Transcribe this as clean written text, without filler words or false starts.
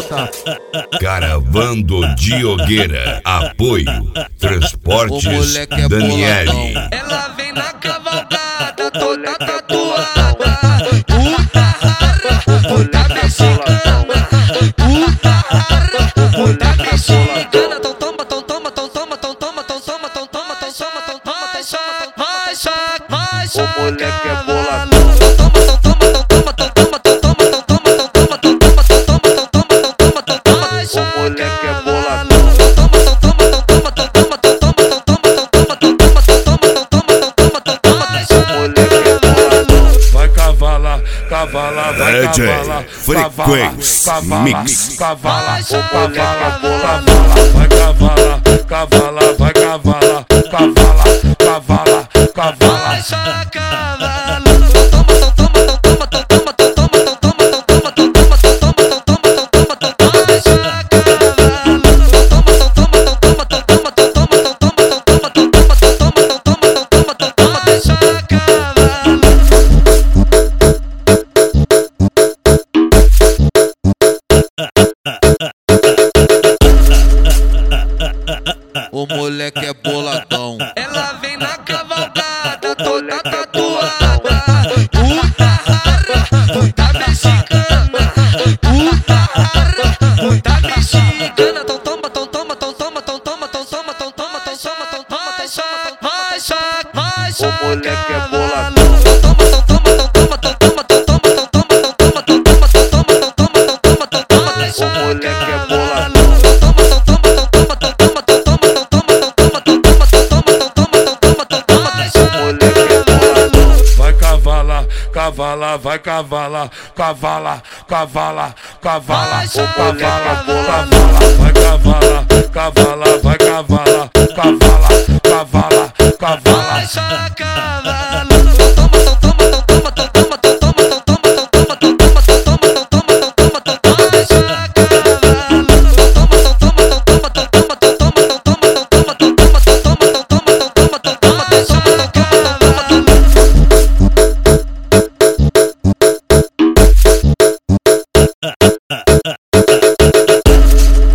Tá. Caravando Diogueira. Apoio Transportes Daniele. Ela vem na cavalgada, toda tatuada. Puta rara, puta mexicana. Puta rara, puta mexicana. Então toma, então toma, então toma, então toma, então toma, então toma, então toma, então toma, vai choque, vai choque, vai choque. O moleque é boladão. Cavala, vai cavala, Frequência Mix. Cavala, vai cavala, cavala, vai cavala, cavala, cavala, cavala, cavala. O moleque é boladão. Ela vem na cavalgada, toda tatuada. Puta rara, puta mexicana. Puta rara, puta mexicana. Então toma, então toma, então toma, então toma, então toma, então toma, então toma, então toma, vai choque, vai choque, vai choque. O moleque é boladão. O moleque é boladão. Cavala, vai cavala, cavala, cavala, cavala, cavala, cavala, vai cavala, cavala, vai cavala, cavala, cavala, cavala, cavala.